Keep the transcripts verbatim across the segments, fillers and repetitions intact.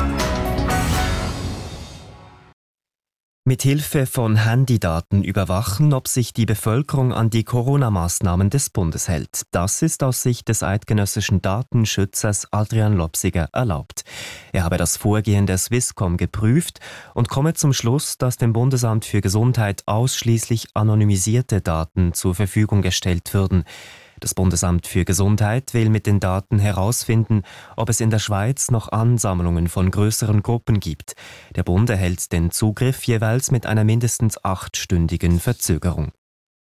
Mit Hilfe von Handydaten überwachen, ob sich die Bevölkerung an die Corona-Maßnahmen des Bundes hält. Das ist aus Sicht des eidgenössischen Datenschützers Adrian Lopsiger erlaubt. Er habe das Vorgehen der Swisscom geprüft und komme zum Schluss, dass dem Bundesamt für Gesundheit ausschließlich anonymisierte Daten zur Verfügung gestellt würden. Das Bundesamt für Gesundheit will mit den Daten herausfinden, ob es in der Schweiz noch Ansammlungen von größeren Gruppen gibt. Der Bund erhält den Zugriff jeweils mit einer mindestens achtstündigen Verzögerung.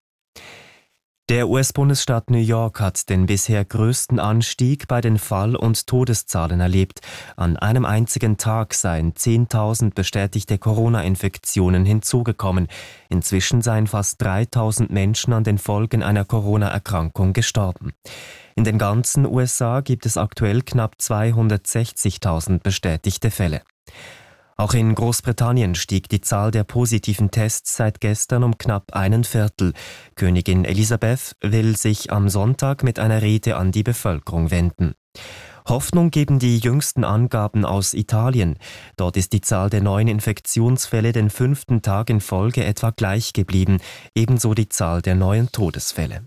Der U S-Bundesstaat New York hat den bisher größten Anstieg bei den Fall- und Todeszahlen erlebt. An einem einzigen Tag seien zehntausend bestätigte Corona-Infektionen hinzugekommen. Inzwischen seien fast dreitausend Menschen an den Folgen einer Corona-Erkrankung gestorben. In den ganzen U S A gibt es aktuell knapp zweihundertsechzigtausend bestätigte Fälle. Auch in Großbritannien stieg die Zahl der positiven Tests seit gestern um knapp einen Viertel. Königin Elisabeth will sich am Sonntag mit einer Rede an die Bevölkerung wenden. Hoffnung geben die jüngsten Angaben aus Italien. Dort ist die Zahl der neuen Infektionsfälle den fünften Tag in Folge etwa gleich geblieben, ebenso die Zahl der neuen Todesfälle.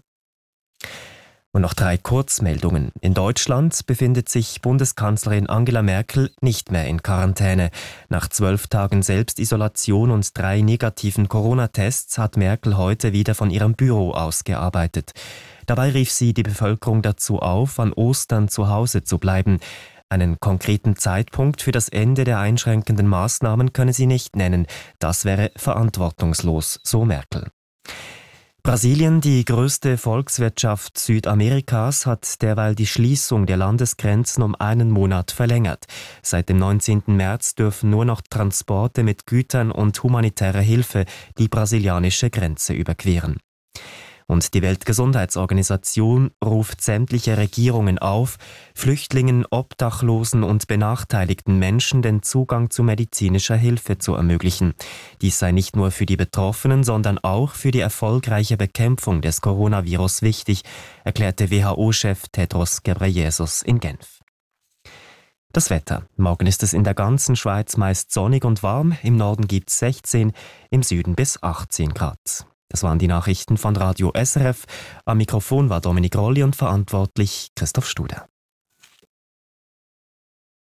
Und noch drei Kurzmeldungen. In Deutschland befindet sich Bundeskanzlerin Angela Merkel nicht mehr in Quarantäne. Nach zwölf Tagen Selbstisolation und drei negativen Corona-Tests hat Merkel heute wieder von ihrem Büro aus gearbeitet. Dabei rief sie die Bevölkerung dazu auf, an Ostern zu Hause zu bleiben. Einen konkreten Zeitpunkt für das Ende der einschränkenden Maßnahmen könne sie nicht nennen. Das wäre verantwortungslos, so Merkel. Brasilien, die größte Volkswirtschaft Südamerikas, hat derweil die Schließung der Landesgrenzen um einen Monat verlängert. Seit dem neunzehnten März dürfen nur noch Transporte mit Gütern und humanitärer Hilfe die brasilianische Grenze überqueren. Und die Weltgesundheitsorganisation ruft sämtliche Regierungen auf, Flüchtlingen, Obdachlosen und benachteiligten Menschen den Zugang zu medizinischer Hilfe zu ermöglichen. Dies sei nicht nur für die Betroffenen, sondern auch für die erfolgreiche Bekämpfung des Coronavirus wichtig, erklärte W H O-Chef Tedros Ghebreyesus in Genf. Das Wetter. Morgen ist es in der ganzen Schweiz meist sonnig und warm. Im Norden gibt es sechzehn, im Süden bis achtzehn Grad. Das waren die Nachrichten von Radio S R F. Am Mikrofon war Dominik Rolli und verantwortlich Christoph Studer.